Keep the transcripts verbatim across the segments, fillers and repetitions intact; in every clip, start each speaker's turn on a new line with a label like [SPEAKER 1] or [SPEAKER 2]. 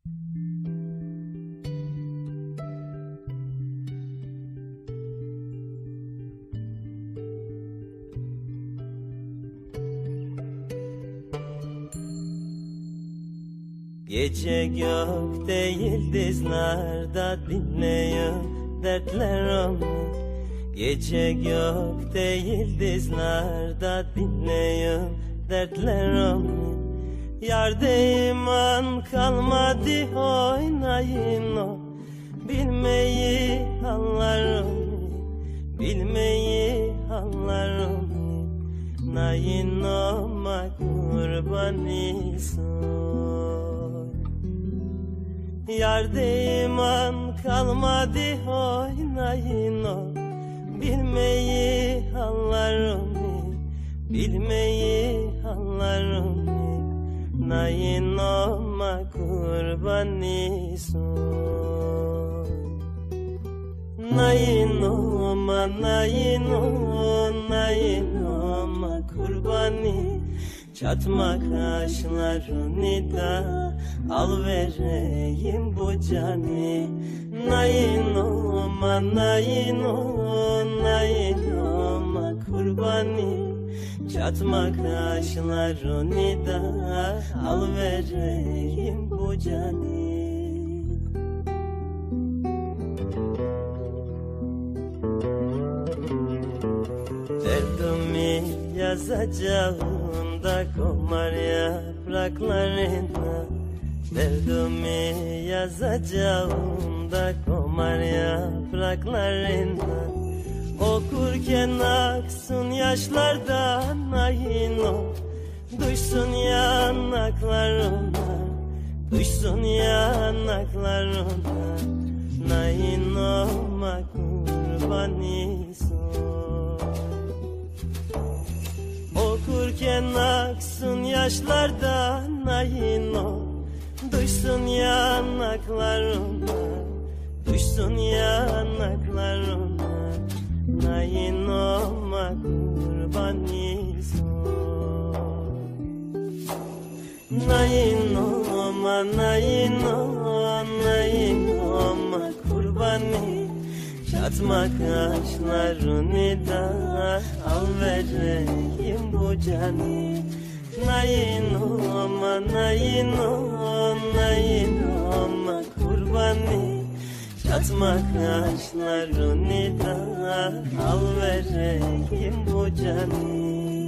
[SPEAKER 1] Gece gökte yıldızlarda dinleyin dertler onu. Gece gökte yıldızlarda dinleyin dertler onu. Yarda iman kalmadı oynayın o. Bilmeyi anlar onu, bilmeyi anlar onu. Nayin olma kurbanıysan. Yarda iman kalmadı oynayın o. Bilmeyi anlar onu, bilmeyi anlar onu. Nayin olma kurbanıysan. Nayin olma, nayin olma, nayin olma kurbanı. Çatma kaşlarını da al vereyim bu canı. Nayin olma, nayin olma, nayin olma kurbanı. Çatma kaşlarını da al vereyim bu canı. Derdimi yazacağım da komar yapraklarına. Derdimi yazacağım da komar yapraklarına. Okurken aksın yaşlardan nayin o. Duysun yanaklarına, duysun yanaklarına. Nayin olma kurbanıysan. Okurken aksın yaşlardan nayin o. Duysun yanaklarına, duysun yanaklarına. Nayin olma kurbanıysan. Nayin olma, nayin olma, nayin olma kurbanı. Çatma kaşlarını da al vereyim bu canı. Nayin olma, nayin olma, nayin olma kurbanı. Çatma kaşlarını da al vereyim bu canı.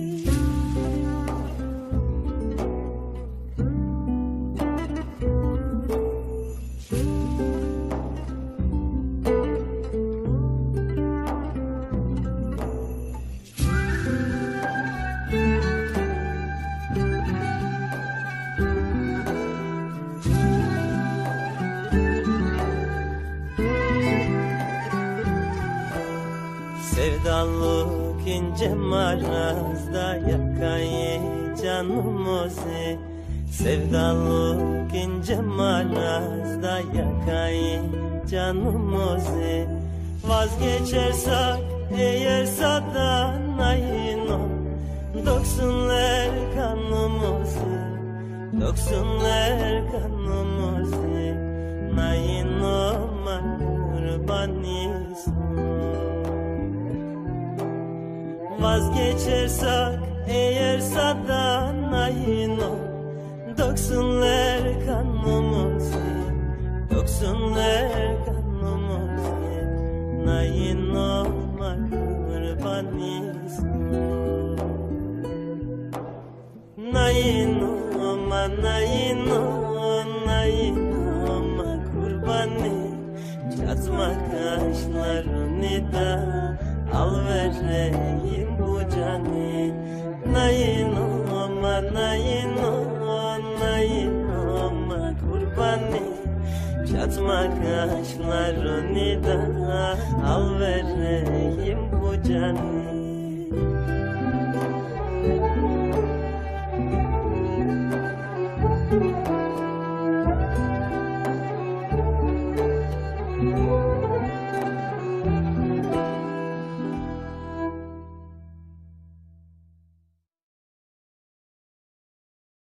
[SPEAKER 1] Sevdalık ince marazda yakayı canımızı. Sevdalık ince marazda yakayı canımızı. Vazgeçersek eğer sadan nayin o. Döksünler kanımızı, döksünler kanımızı. Nayin olma kurbanıysan. Vazgeçersek eğer sadan nayin o. Döksünler kanımızı, döksünler kanımızı. Nayin olma kurbanıysan. Nayin olma, nayin olma, nayin olma kurbanı. Çatma kaşlarını da al vereyim bu canı. Nayin olma, nayin olma, nayin olma kurbanı. Çatma kaşlarını da al vereyim bu canı.